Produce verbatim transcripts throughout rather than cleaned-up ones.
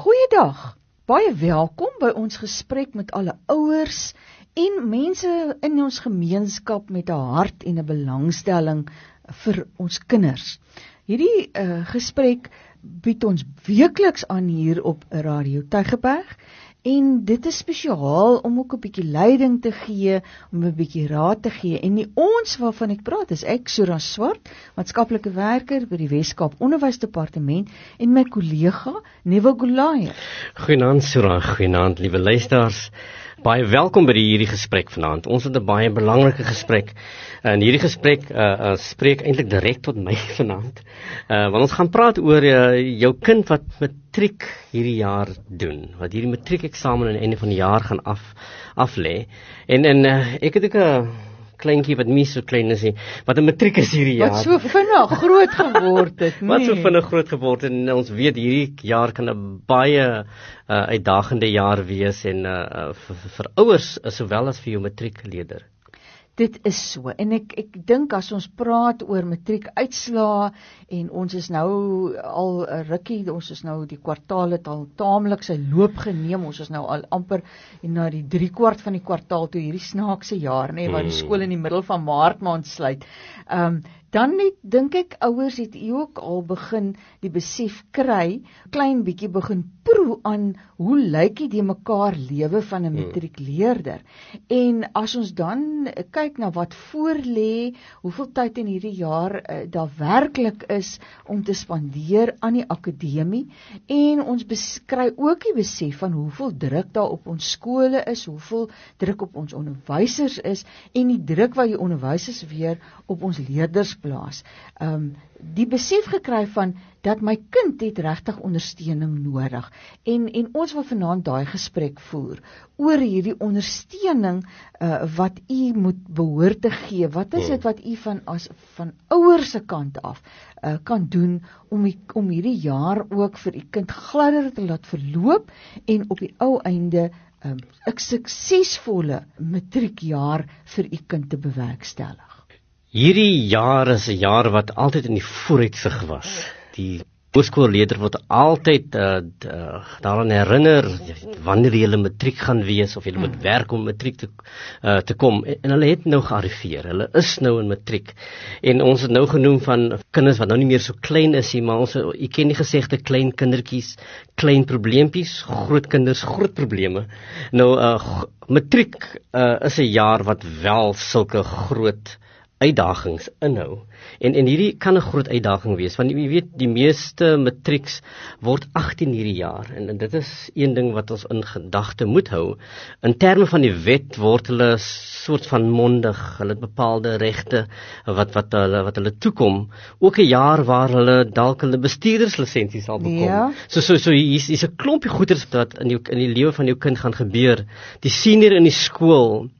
Goeiedag, baie welkom by ons gesprek met alle ouers en mense in ons gemeenskap met 'n hart en 'n belangstelling vir ons kinders. Hierdie uh, gesprek bied ons weekliks aan hier op Radio Tygerberg. En dit is spesiaal om ook 'n bietjie leiding te gee, om 'n bietjie raad te gee. En die ons waarvan ek praat is ek, Sura Swart, maatskaplike werker by die Wes-Kaap Onderwysdepartement en my kollega Nevo Golaye. Goeienaand Sura, goeienaand liewe luisteraars. Baie welkom by die, hierdie gesprek vanaand. Ons het 'n baie belangrike gesprek. En hierdie gesprek uh, uh, spreek eintlik direk tot my vanaand. Uh, want ons gaan praat oor uh, jou kind wat matriek hierdie jaar doen. Wat hierdie matriekeksamen aan die einde van die jaar gaan af, aflê. En, en uh, ek het ook 'n kleintjie wat nie so klein is nie, wat 'n matriek is hierdie jaar. Wat so vinnig groot geword het, nee. Wat so vinnig groot geword het, en ons weet hierdie jaar kan 'n baie uh, uitdagende jaar wees, en uh, vir, vir ouers sowel as vir jou matriekleerder. Dit is so, en ek, ek dink as ons praat oor matriekuitslae, en ons is nou al 'n rukkie, ons is nou, die kwartaal het al taamlik sy loop geneem, ons is nou al amper na die drie kwart van die kwartaal toe, hierdie snaakse jaar, nee, waar die skool in die middel van Maart maand sluit. Um, dan net, dink ek, ouers het ook al begin die besef kry, klein bietjie begin proe aan hoe lyk die mekaar lewe van 'n matriekleerder. En as ons dan kyk na wat voor lê, hoeveel tyd in hierdie jaar uh, daar werklik is om te spandeer aan die akademie, en ons kry ook die besef van hoeveel druk daar op ons skole is, hoeveel druk op ons onderwysers is, en die druk wat die onderwysers weer op ons leerders plaas. Um, die besef gekry van dat my kind het regtig ondersteuning nodig, en, en ons wil vanaand daai gesprek voer oor hierdie ondersteuning uh, wat u moet behoort te gee. Wat is dit wat u van as van ouers se kant af uh, kan doen om die, om hierdie jaar ook vir u kind gladder te laat verloop en op die ou einde 'n um, suksesvolle matriekjaar vir u kind te bewerkstellig? Hierdie jaar is 'n jaar wat altyd in die vooruitsig was. Die hoërskoolleerder word altyd uh, uh, daaraan herinner wanneer jy hulle matriek gaan wees, of jy moet hmm. werk om matriek te, uh, te kom. En, en hulle het nou gearriveer, hulle is nou in matriek. En ons het nou genoem van kinders wat nou nie meer so klein is nie, maar ons, jy ken die gesegde, klein kindertjies, klein probleempies, groot kinders, groot probleme. Nou, uh, matriek uh, is 'n jaar wat wel sulke groot uitdagings inhou. En, en hierdie kan 'n groot uitdaging wees, want jy weet, die meeste matrieks word agttien hierdie jaar, en, en dit is een ding wat ons in gedagte moet hou. In terme van die wet word hulle soort van mondig, hulle het bepaalde regte wat, wat, hulle, wat hulle toekom, ook 'n jaar waar hulle dalk hulle bestuurderslisensie sal bekom. Ja. So, so, so hier's, hier's 'n klompie goeders wat in, jou, in die lewe van jou kind gaan gebeur. Die senior in die skool,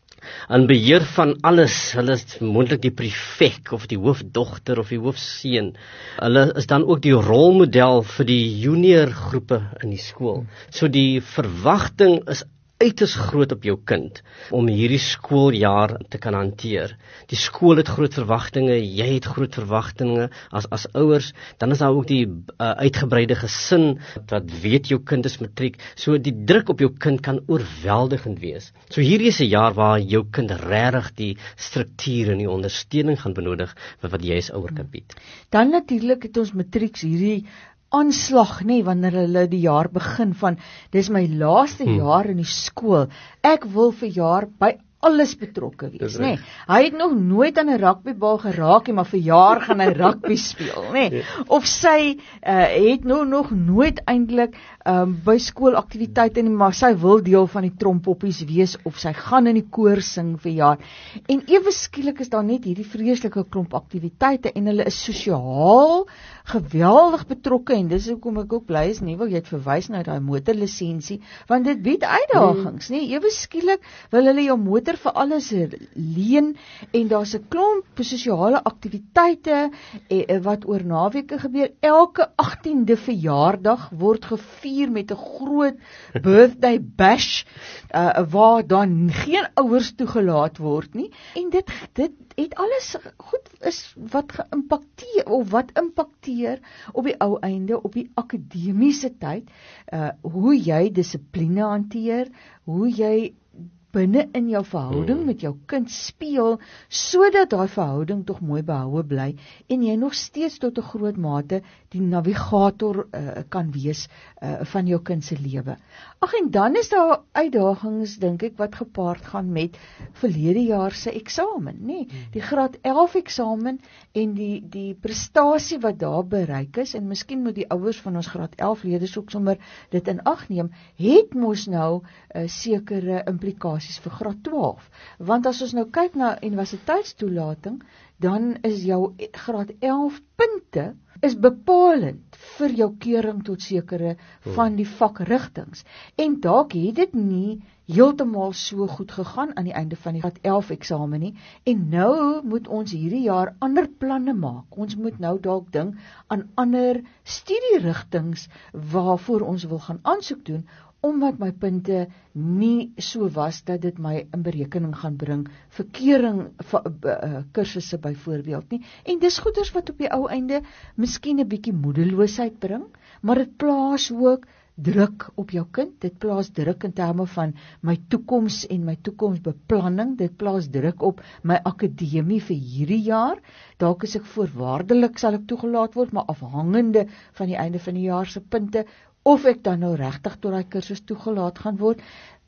aan beheer van alles, hulle is moontlik die prefek, of die hoofdogter, of die hoofseun. Hulle is dan ook die rolmodel vir die junior groepe in die skool. So die verwagting is uiters groot op jou kind, om hierdie skooljaar te kan hanteer. Die skool het groot verwagtinge, jy het groot verwagtinge as, as ouers, dan is daar ook die uh, uitgebreide gesin, wat weet jou kind is matriek, so die druk op jou kind kan oorweldigend wees. So hierdie is 'n jaar waar jou kind regtig die struktuur en die ondersteuning gaan benodig, wat, wat jy as ouer kan bied. Dan natuurlik het ons matrieks hierdie aanslag, nee, wanneer hulle die jaar begin van, dis my laaste hmm. jaar in die skool, ek wil vir jaar by alles betrokke wees, nee. Hy het nog nooit aan 'n rugbybal geraak nie, maar vir jaar gaan hy rugby speel, nee. Of sy uh, het nou nog nooit eintlik um, by skoolaktiwiteite nie, maar sy wil deel van die trompoppies wees, of sy gaan in die koor sing vir jaar. En ewe skielik is daar net hierdie vreeslike klomp aktiwiteite, en hulle is sosiaal geweldig betrokke, en dis hoekom ek ook bly is, nie wil jy het verwys na daai motorlisensie, want dit bied uitdagings, nee, ewe skielik wil hulle jou motor vir alles leen, en daar's 'n klomp sosiale aktiwiteite eh, wat oor naweke gebeur. Elke agtiende verjaardag word gevier met 'n groot birthday bash, uh, waar dan geen ouers toegelaat word nie, en dit dit het alles goed is wat geïmpakteer of wat impakteer hanteer op die ou einde, op die akademiese tyd, uh, hoe jy dissipline hanteer, hoe jy binne in jou verhouding met jou kind speel, sodat daai verhouding tog mooi behoue bly, en jy nog steeds tot 'n groot mate die navigator uh, kan wees uh, van jou kind se lewe. Ag, en dan is daar uitdagings, dink ek, wat gepaard gaan met verlede jaar se eksamen, nê? Die graad elf eksamen en die die prestasie wat daar bereik is, en miskien moet die ouers van ons graad elf leerders ook sommer dit in ag neem, het mos nou uh, sekere implikasies vir graad twaalf. Want as ons nou kyk na universiteitstoelating, dan is jou graad elf punte is bepalend vir jou keuring tot sekere van die vakrigtings. En dalk het dit nie heeltemal so goed gegaan aan die einde van die graad elf eksamen nie, en nou moet ons hierdie jaar ander planne maak. Ons moet nou dalk dink aan ander studierigtings waarvoor ons wil gaan aansoek doen, omdat my punte nie so was dat dit my in berekening gaan bring vir keuring uh, kursusse byvoorbeeld nie. En dis goeders wat op die ou einde miskien 'n bietjie moedeloosheid bring, maar dit plaas ook druk op jou kind. Dit plaas druk in terme van my toekoms en my toekomsbeplanning. Dit plaas druk op my akademie vir hierdie jaar. Dalk is ek voorwaardelik sal ek toegelaat word, maar afhangende van die einde van die jaar se punte, of ek dan nou regtig tot daai kursus toegelaat gaan word.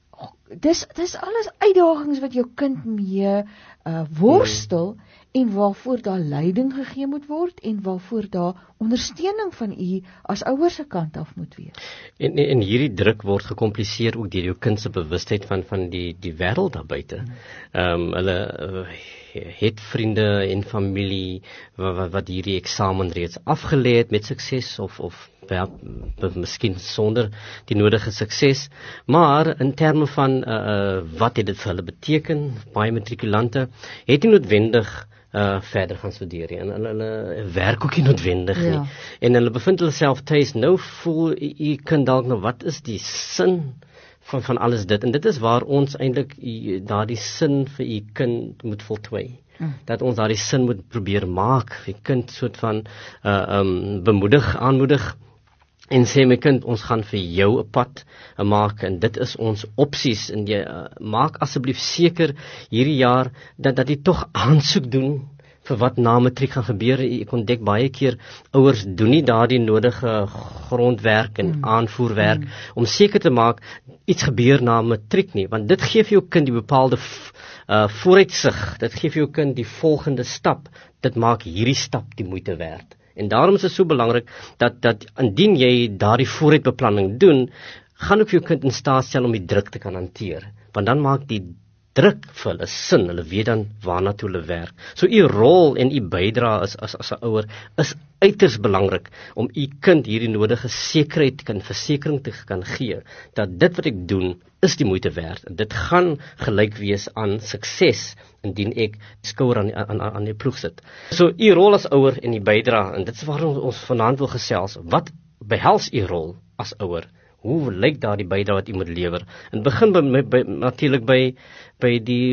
Dis dis alles uitdagings wat jou kind mee uh, worstel, en waarvoor daar leiding gegee moet word, en waarvoor daar ondersteuning van u as ouers se kant af moet wees. En, en, en hierdie druk word gekompliseer ook deur jou kind se bewustheid van van die die wêreld daar buite. Ehm um, hulle uh, het vriende en familie wat, wat, wat hierdie eksamen reeds afgelê het met sukses, of of ja, miskien sonder die nodige sukses, maar in terme van uh, uh, wat het dit vir hulle beteken, baie matrikulante het nie noodwendig Uh, verder gaan studeer, en hulle, hulle werk ook nie noodwendig nie, ja. En hulle bevind hulle self thuis, nou voel jy kind dalk nou, wat is die sin van, van alles dit, en dit is waar ons eintlik daardie sin vir jy kind moet voltooi, hmm. dat ons daardie sin moet probeer maak, jy kind soort van uh, um, bemoedig, aanmoedig, en sê my kind, ons gaan vir jou 'n pad uh, maak, en dit is ons opsies, en jy uh, maak asseblief seker hierdie jaar, dat, dat jy tog aansoek doen vir wat na matriek gaan gebeur. Ek ontdek baie keer, ouers doen nie daardie nodige grondwerk en mm. aanvoerwerk, mm. om seker te maak, iets gebeur na matriek nie, want dit gee vir jou kind die bepaalde uh, vooruitsig, dit gee vir jou kind die volgende stap, dit maak hierdie stap die moeite werd. En daarom is dit so belangrik, dat, dat indien jy daardie vooruitbeplanning doen, gaan ook vir jou kind in staat stel om die druk te kan hanteer. Want dan maak die druk vir hulle sin, hulle weet dan waarna toe hulle werk. So u rol en u bydrae as as as 'n ouer is uiters belangrik om u kind hierdie nodige sekerheid kan versekering te kan gee dat dit wat ek doen is die moeite werd. En dit gaan gelyk wees aan sukses indien ek skouer aan aan aan die ploeg sit. So u rol as ouer en u bydrae, en dit is waarom ons vanaand wil gesels. Wat behels u rol as ouer? Hoe lyk daardie bydrae wat u moet lewer? En begin by, by natuurlik by by die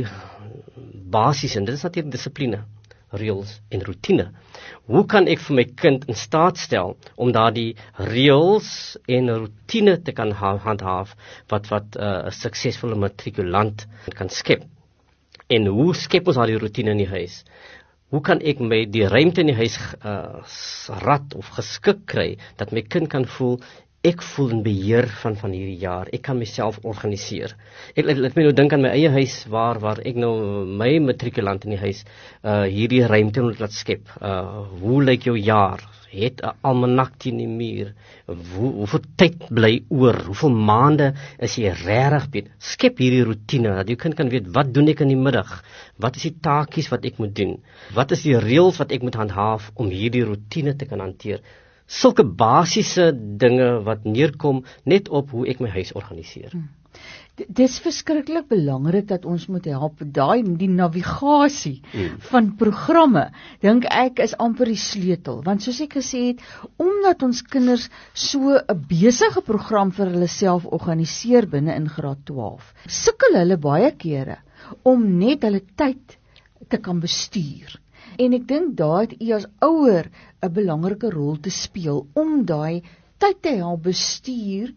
basis, en dit is natuurlik dissipline, reëls en rotine. Hoe kan ek vir my kind in staat stel om daardie reëls en rotine te kan handhaaf wat wat 'n uh, suksesvolle matrikulant kan skep? En hoe skep ons daardie rotine in die huis? Hoe kan ek my die ruimte in die huis uh, rad of geskik kry dat my kind kan voel ek voel in beheer van van hierdie jaar. Ek kan myself organiseer. Ek laat my nou dink aan my eie huis waar waar ek nou my matrikulant in die huis uh hierdie ruimte moet laat skep. Uh hoe lyk jou jaar? Het 'n almanak teen die muur? Hoe hoeveel tyd bly oor? Hoeveel maande is jy regtig weet? Skep hierdie rotine dat jou kind kan weet wat doen ek in die middag? Wat is die taakies wat ek moet doen? Wat is die reëls wat ek moet handhaaf om hierdie rotine te kan hanteer? Sulke basiese dinge wat neerkom net op hoe ek my huis organiseer. Hmm. Dit is verskriklik belangrik dat ons moet help daai die navigasie hmm. van programme. Dink ek is amper die sleutel, want soos ek gesê het, omdat ons kinders so 'n besige program vir hulle self organiseer binne in graad twaalf, sukkel hulle baie kere om net hulle tyd te kan bestuur. En ek dink daar het u as ouer 'n belangrike rol te speel om daai tyd te help bestuur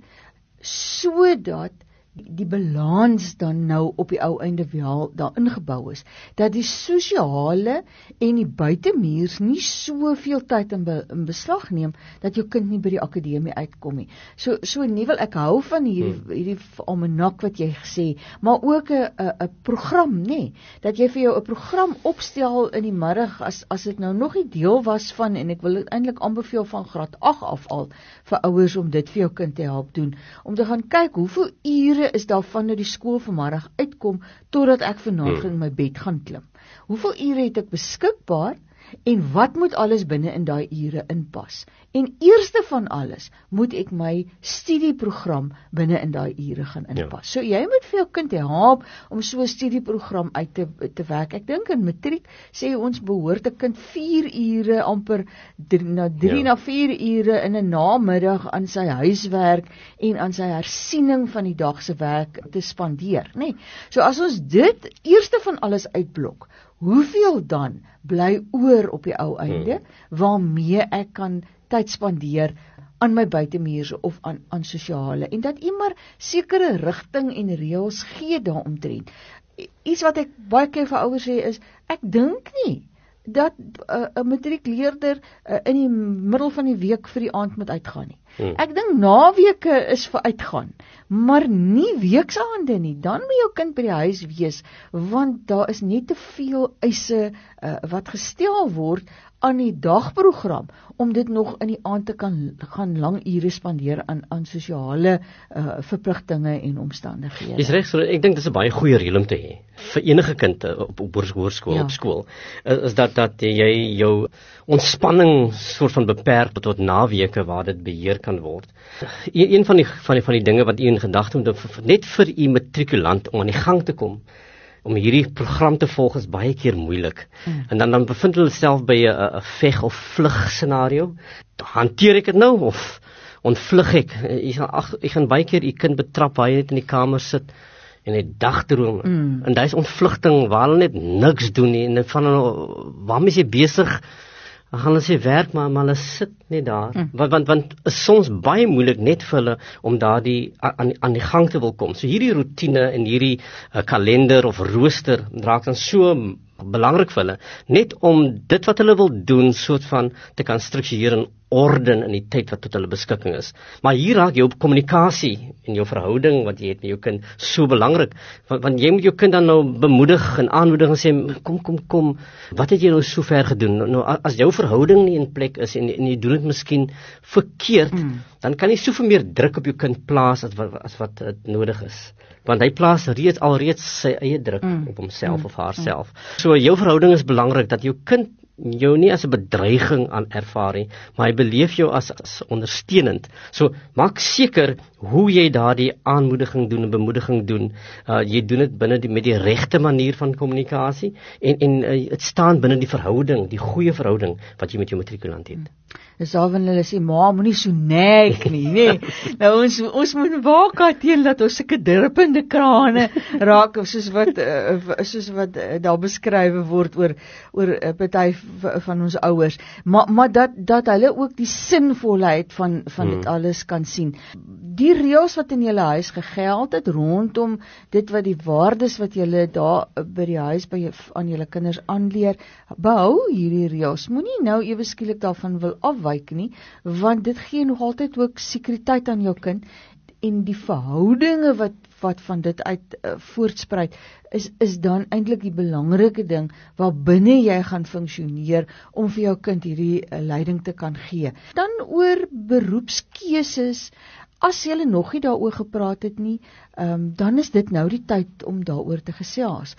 sodat die balans dan nou op die ou einde wel daar ingebou is, dat die sosiale en die buitemuurs nie soveel tyd in, be, in beslag neem, dat jou kind nie by die akademie uitkom nie. So, so nie wil ek hou van hierdie, hmm. hierdie almanak wat jy gesê, maar ook 'n 'n program, nê, dat jy vir jou 'n program opstel in die middag, as, as dit nou nog nie deel was van, en ek wil dit eintlik aanbeveel van graad agt af al, vir ouers om dit vir jou kind te help doen, om te gaan kyk, hoeveel ure is daar van die skool vanmiddag uitkom, totdat ek vanaand in my bed gaan klim. Hoeveel ure het ek beskikbaar, en wat moet alles binne in daai ure inpas? En eerste van alles, moet ek my studieprogram binne in daai ure gaan inpas. Ja. So jy moet vir jou kind help om so 'n studieprogram uit te, te werk. Ek dink in matriek sê ons behoort 'n kind vier ure, amper drie, na drie ja. na vier ure in 'n namiddag aan sy huiswerk en aan sy hersiening van die dag se werk te spandeer, nê? So as ons dit eerste van alles uitblok, hoeveel dan bly oor op die ou einde, hmm. waarmee ek kan tyd spandeer aan my buitemuurse of aan, aan sosiale, en dat u maar sekere rigting en reëls gee daaromtrent. Iets wat ek baie keer vir ouers sê is, ek dink nie dat 'n uh, matriekleerder uh, in die middel van die week vir die aand moet uitgaan nie. Hmm. Ek dink naweke is vir uitgaan, maar nie weeksaande nie. Dan moet jou kind by die huis wees, want daar is net te veel eise uh, wat gestel word aan die dagprogram, om dit nog in die aand te kan gaan lang ure spandeer aan, aan sosiale uh, verpligtinge en omstandighede. Dis reg, so ek dink dis 'n baie goeie reël om te hê vir enige kind op op hoërskool, ja. op skool, is dat dat jy jou ontspanning soort van beperk tot naweke waar dit beheer kan word. Een, een van die van die van die dinge wat u in gedagte moet, net vir u matrikulant om aan die gang te kom, om hierdie program te volg, is baie keer moeilik. Mm. En dan dan bevind hulle self by 'n 'n veg of vlug scenario. Hanteer ek dit nou of ontvlug ek? Ek gaan ag, ek gaan baie keer u kind betrap waar hy net in die kamer sit en hy dagdrome. Mm. En daai is ontvlugting waar hulle net niks doen nie, en van hulle, waarmee is jy besig? Dan gaan hulle sê werk, maar, maar hulle sit net daar. Mm. Want, want, want is soms baie moeilik net vir hulle om daardie aan, aan die gang te wil kom. So hierdie routine en hierdie uh, kalender of rooster raak dan so belangrik vir hulle, net om dit wat hulle wil doen, soort van te kan struktureer en orden in die tyd wat tot hulle beskikking is. Maar hier raak jou kommunikasie en jou verhouding wat jy het met jou kind so belangrik, want, want jy moet jou kind dan nou bemoedig en aanmoedig en sê, kom, kom, kom, wat het jy nou so ver gedoen? Nou, as jou verhouding nie in plek is en, en jy doen dit miskien verkeerd, mm. dan kan jy soveel meer druk op jou kind plaas as wat, as wat het nodig is. Want hy plaas reeds alreeds sy eie druk mm. op homself mm. of haarself. Mm. So jou verhouding is belangrik, dat jou kind jou nie as 'n bedreiging aan ervaar nie, maar hy beleef jou as, as ondersteunend. So maak seker hoe jy daardie aanmoediging doen en bemoediging doen. Uh, jy doen dit binne die met die regte manier van kommunikasie en en dit uh, staan binne die verhouding, die goeie verhouding wat jy met jou matrikulant het. Dis al wanneer hulle sê, ma, moenie so nek nie, nee. Nou ons ons moet waak teen dat ons sulke druppende krane raak, soos wat uh, soos wat uh, daar beskryf word oor oor 'n uh, party van ons ouers, maar maar dat dat hulle ook die sinvolheid van van hmm. dit alles kan sien. Die reëls wat in julle huis gegeld het rondom dit wat die waardes wat julle daar by die huis by aan julle kinders aanleer, behou hierdie reëls. Moenie nou ewe skielik daarvan wil afwyk nie, want dit gee nog altyd ook sekuriteit aan jou kind, en die verhoudinge wat wat van dit uit uh, voortspruit is is dan eintlik die belangrike ding waarbinne jy gaan funksioneer om vir jou kind hierdie uh, leiding te kan gee. Dan oor beroepskeuses, as jy nog nie daaroor gepraat het nie, um, dan is dit nou die tyd om daaroor te gesels.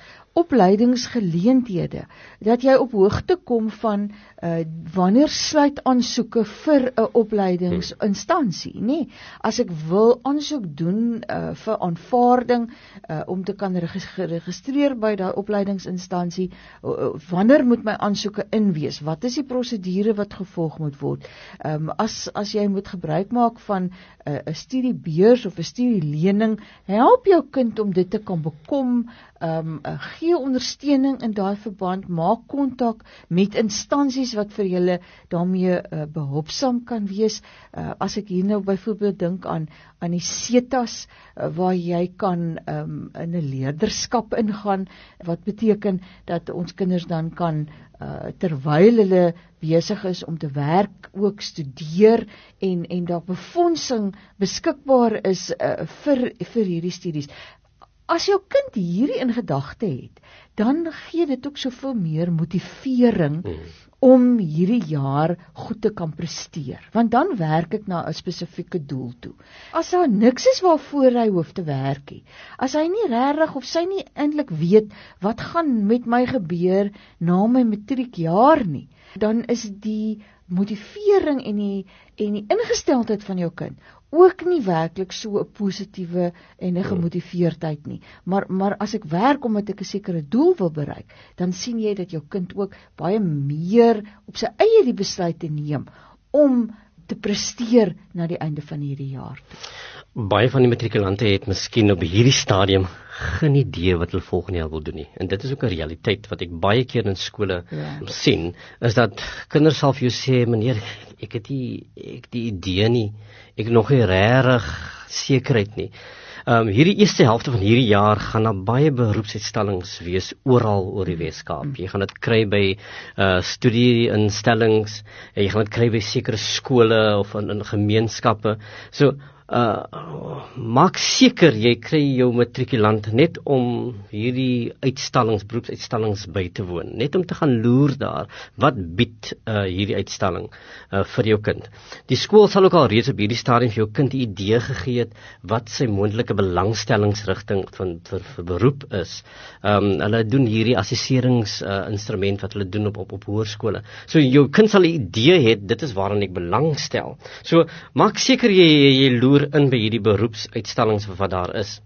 Opleidingsgeleenthede, dat jy op hoogte kom van uh, wanneer sluit aansoeke vir 'n opleidingsinstansie, nê? As ek wil aansoek doen uh, vir aanvaarding uh, om te kan geregistreer by daai opleidingsinstansie, uh, wanneer moet my aansoeke inwees? Wat is die prosedure wat gevolg moet word? Um, as as jy moet gebruik maak van 'n uh, 'n studiebeurs of 'n studielening, help jou kind om dit te kan bekom, um, uh, gee ondersteuning in daai verband, maak kontak met instansies wat vir julle daarmee uh, behulpsaam kan wees. Uh, as ek hier nou byvoorbeeld dink aan aan die SETA's, uh, waar jy kan um, in 'n leerderskap ingaan, wat beteken dat ons kinders dan kan uh, terwyl hulle besig is om te werk, ook studeer en en daar befondsing beskikbaar is uh, vir vir hierdie studies. As jou kind hierdie in gedagte het, dan gee dit ook soveel meer motivering mm. om hierdie jaar goed te kan presteer, want dan werk ek na 'n spesifieke doel toe. As daar niks is waarvoor hy hoef te werk nie, as hy nie regtig of sy nie eintlik weet wat gaan met my gebeur na my matriekjaar nie, dan is die motivering en die en die ingesteldheid van jou kind ook nie werklik so 'n positiewe en 'n gemotiveerdheid nie. Maar maar as ek werk omdat ek 'n sekere doel wil bereik, dan sien jy dat jou kind ook baie meer op sy eie die besluit te neem om te presteer na die einde van hierdie jaar toe. Baie van die matrikulante het miskien op hierdie stadium geen idee wat hulle volgende jaar wil doen nie. En dit is ook 'n realiteit wat ek baie keer in skole ja. sien, is dat kinders sal vir jou sê, meneer, ek het nie ek die idee nie, ek nog nie regtig sekerheid nie. Um, hierdie eerste helfte van hierdie jaar gaan daar baie beroepsuitstallings wees oral oor die Weskaap. Mm. Jy gaan dit kry by uh, studieinstellings, jy gaan dit kry by sekere skole of in, in gemeenskappe. So Uh, maak seker jy kry jou matrikulant net om hierdie uitstallings, beroepsuitstallings by te woon, net om te gaan loer daar, wat bied uh, hierdie uitstalling uh, vir jou kind. Die skool sal ook al reeds op hierdie stadium vir jou kind die idee gegee het, wat sy moontlike belangstellingsrigting van, vir, vir beroep is. Um, hulle doen hierdie assesseringsinstrument uh, wat hulle doen op, op, op hoërskole. So jou kind sal 'n idee het, dit is waaraan ek belangstel. So maak seker jy, jy, jy loer in by hierdie beroepsuitstallings wat daar is.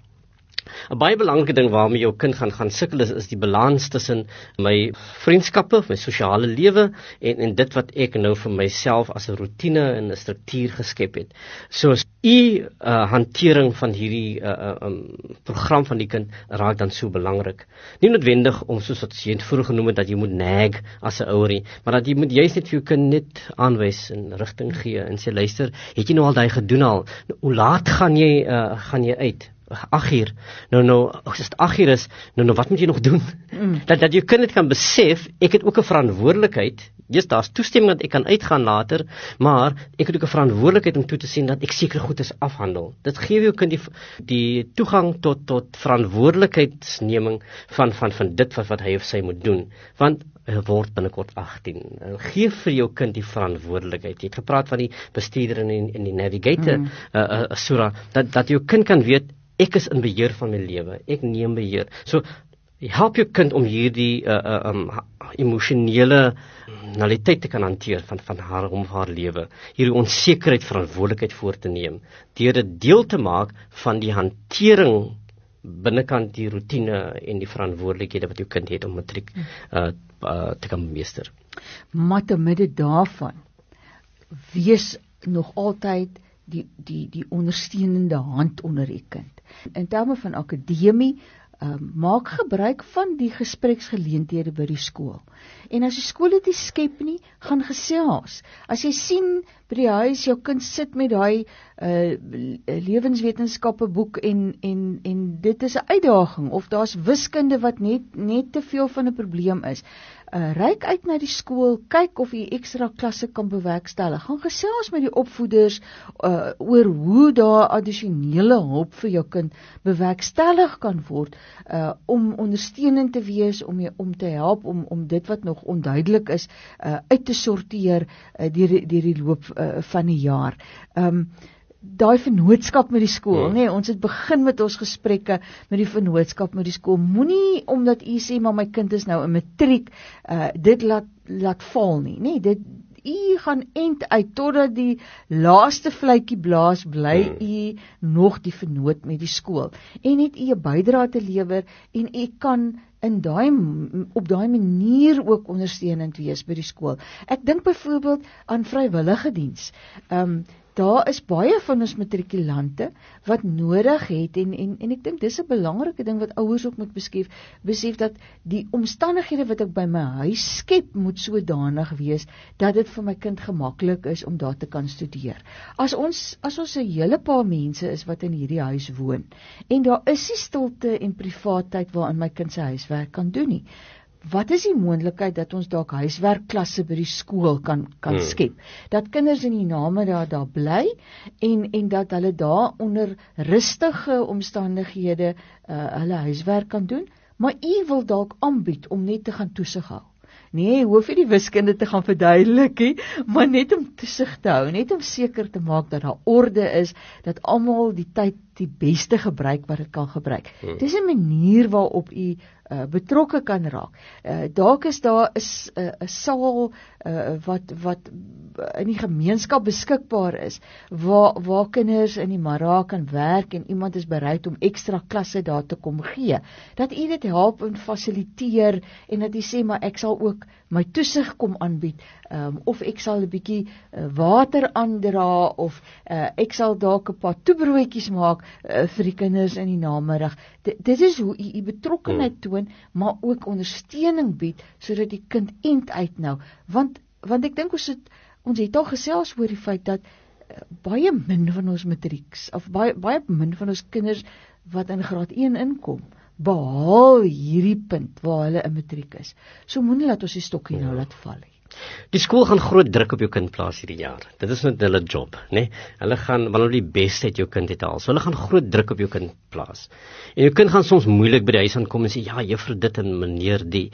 'n Baie belangrike ding waarmee jou kind gaan gaan sukkel is, is die balans tussen my vriendskappe, my sosiale lewe en en dit wat ek nou vir myself as 'n rotine en 'n struktuur geskep het. So as u uh, hantering van hierdie uh, um, program van die kind raak dan so belangrik. Nie noodwendig om soos wat jy vroeër genoem het dat jy moet nag as 'n ouer, maar dat jy moet juist net vir jou kind net aanwys en rigting gee en sê, luister, het jy nou al daai gedoen al? Hoe laat gaan jy uh, gaan jy uit? agt uur, nou nou, as dit agt uur is, nou nou, wat moet jy nog doen? Mm. Dat, dat jou kind het kan besef, ek het ook 'n verantwoordelikheid, yes, daar's toestemming dat ek kan uitgaan later, maar ek het ook 'n verantwoordelikheid om toe te sien dat ek sekere goed is afhandel. Dit gee jou kind die, die toegang tot, tot verantwoordelikheidsneming van, van, van dit wat, wat hy of sy moet doen, want hy word binnekort agtien. Geef vir jou kind die verantwoordelikheid. Jy het gepraat van die bestuurder en die, en die navigator, mm. uh, uh, Sura, dat, dat jou kind kan weet, ek is in beheer van my lewe, ek neem beheer. So, help jou kind om hierdie uh, uh, um, emosionele realiteit te kan hanteer van, van haar om haar lewe, hierdie onsekerheid, verantwoordelikheid voor te neem, deur dit deel te maak van die hantering binnekant die routine en die verantwoordelikhede wat jou kind het om matriek uh, uh, te kan bemeester. Maar te midde daarvan, wees nog altyd die, die, die ondersteunende hand onder die kind. In terme van akademie, uh, maak gebruik van die gespreksgeleenthede by die skool. En as die skool dit nie skep nie, gaan gesels. As jy sien by die huis, jou kind sit met daai uh, lewenswetenskappe boek en, en, en dit is 'n uitdaging, of daar's wiskunde wat net, net te veel van 'n probleem is, uh, reik uit na die skool, kyk of jy ekstra klasse kan bewerkstellig, gaan gesels met die opvoeders uh, oor hoe daar addisionele hulp vir jou kind bewerkstellig kan word, uh, om ondersteunend te wees, om, jy, om te help, om, om dit wat nog onduidelik is, uh, uit te sorteer uh, deur die loop uh, van die jaar. Um, daai vennootskap met die skool, nee, ons het begin met ons gesprekke met die vennootskap met die skool. Moenie omdat u sê maar my kind is nou in matriek, uh, dit laat laat val nie, nee, dit u gaan end uit totdat die laaste vletjie blaas, bly u nog die vennoot met die skool en het u 'n bydrae te lewer en u kan in daai op daai manier ook ondersteunend wees by die skool. Ek dink byvoorbeeld aan vrywillige diens. Ehm um, daar is baie van ons matrikulante wat nodig het en en en ek dink dis 'n belangrike ding wat ouers ook moet besef, besef dat die omstandighede wat ek by my huis skep moet sodanig wees dat dit vir my kind gemaklik is om daar te kan studeer. As ons as ons 'n hele paar mense is wat in hierdie huis woon en daar is nie stilte en privaatheid waarin my kind sy huiswerk kan doen nie. Wat is die moontlikheid dat ons dalk huiswerkklasse by die skool kan kan hmm. skep? Dat kinders in die namiddag daar bly en en dat hulle daar onder rustige omstandighede uh, hulle huiswerk kan doen, maar u wil dalk aanbied om net te gaan toesig hou. Nee, hoef nie die wiskunde te gaan verduidelik nie, maar net om toesig te hou, net om seker te maak dat daar orde is, dat almal die tyd die beste gebruik wat dit kan gebruik. Hmm. Dis 'n manier waarop u uh, betrokke kan raak. Uh, dalk is daar 'n uh, 'n saal uh, wat wat in die gemeenskap beskikbaar is waar waar kinders in die middag kan werk en iemand is bereid om ekstra klasse daar te kom gee. Dat u dit help en fasiliteer en dat u sê maar ek sal ook my toesig kom aanbied um, of ek sal 'n bietjie uh, water aandra of uh, ek sal dalk 'n paar toebroodjies maak uh, vir die kinders in die namiddag. D- dit is hoe u betrokkenheid toon, maar ook ondersteuning bied sodat die kind eind uit nou, want want ek dink ons het ons het al gesels oor die feit dat uh, baie min van ons matrieks of baie baie min van ons kinders wat in graad een inkom behaal hierdie punt waar hulle 'n matriek is. So moenie laat ons die stokkie nou laat val nie. Die skool gaan groot druk op jou kind plaas hierdie jaar. Dit is net hulle job, né? Nee? Hulle gaan wanneer die beste uit jou kind het haal. So hulle gaan groot druk op jou kind plaas. En jou kind gaan soms moeilik by die huis aankom en sê ja, juffrou dit en meneer die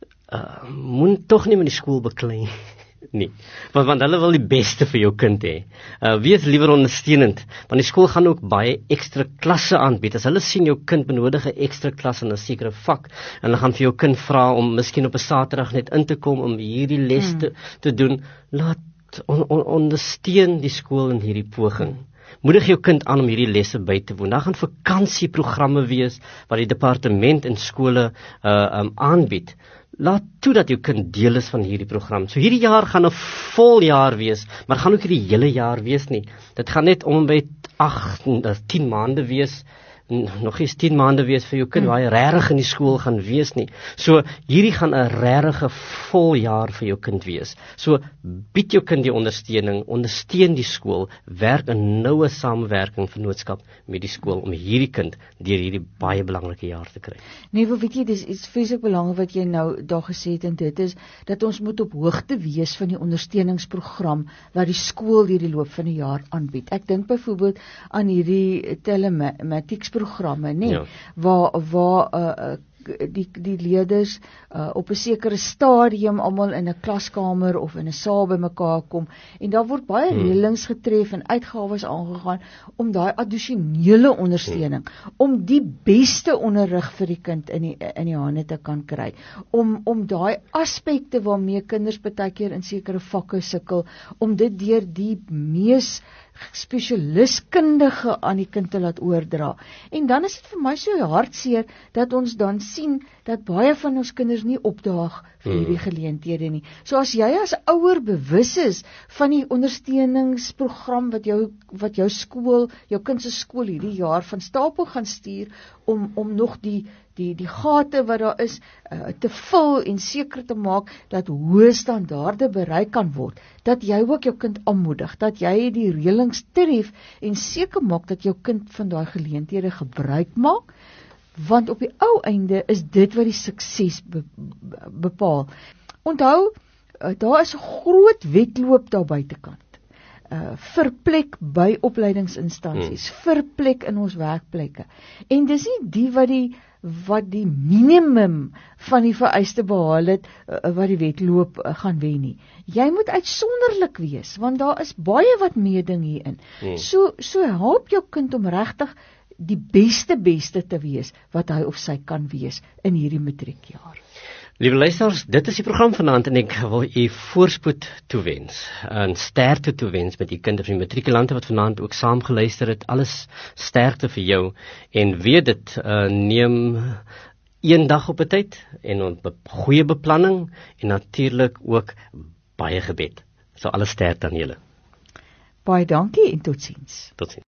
uh, moet tog nie met die skool beklei nie. Want want hulle wil die beste vir jou kind hê. Uh, wees liewer ondersteunend, want die skool gaan ook baie ekstra klasse aanbied. As hulle sien jou kind benodig 'n ekstra klas in 'n sekere vak en hulle gaan vir jou kind vra om miskien op 'n Saterdag net in te kom om hierdie les te, te doen, laat on, on, ondersteun die skool in hierdie poging. Moedig jou kind aan om hierdie lesse by te woon. Daar gaan vakansieprogramme wees wat die departement en skole uh, um, aanbied. Laat toe dat jou kind deel is van hierdie program. So hierdie jaar gaan 'n vol jaar wees, maar gaan ook hierdie hele jaar wees nie. Dit gaan net om by agt, tien maande wees, nog eens tien maande wees vir jou kind, waar jy regtig in die skool gaan wees nie. So hierdie gaan 'n regtige vol jaar vir jou kind wees. So bied jou kind die ondersteuning, ondersteun die skool, werk in noue samewerking vennootskap met die skool om hierdie kind deur hierdie baie belangrike jaar te kry. Nee, wel weet jy, dis iets vreeslik belangrik wat jy nou daar gesê het en dit is dat ons moet op hoogte wees van die ondersteuningsprogram wat die skool deur die loop van die jaar aanbied. Ek dink byvoorbeeld aan hierdie telematics programme, nee, ja. waar waar uh, die die leerders uh, op 'n sekere stadium almal in 'n klaskamer of in 'n saal bymekaar kom en daar word baie hmm. reëlings getref en uitgawes aangegaan om daai addisionele ondersteuning, hmm. om die beste onderrig vir die kind in die in die hande te kan kry, om om daai aspekte waarmee kinders baie keer in sekere vakke sukkel, om dit deur die mees spesialiskundige aan die kind te laat oordra. En dan is dit vir my so hartseer dat ons dan sien dat baie van ons kinders nie opdaag vir hierdie geleenthede nie. So as jy as ouer bewus is van die ondersteuningsprogram wat jou wat jou skool, jou kind se skool hierdie jaar van stapel gaan stuur om om nog die die die gate wat daar is uh, te vul en seker te maak dat hoë standaarde bereik kan word, dat jy ook jou kind aanmoedig, dat jy die reëlings tref en seker maak dat jou kind van daai geleenthede gebruik maak, want op die ou einde is dit wat die sukses be, be, bepaal. Onthou, uh, daar is 'n groot wedloop daar buitekant. Uh, vir plek by opleidingsinstansies, hmm. vir plek in ons werkplekke. En dis nie die wat die wat die minimum van die vereiste behaal het, uh, wat die wedloop uh, gaan wen nie. Jy moet uitsonderlik wees, want daar is baie wat meeding hierin. Hmm. So so help jou kind om regtig die beste beste te wees wat hy of sy kan wees in hierdie matriekjaar. Liewe luisteraars, dit is die program vanaand en ek wil u voorspoed toewens en sterkte toewens met die kinders en matrikulante wat vanaand ook saam geluister het. Alles sterkte vir jou en weet dit, uh, neem een dag op 'n tyd en 'n be- goeie beplanning en natuurlik ook baie gebed. So alles sterkte aan julle. Baie dankie en totsiens. Totsiens.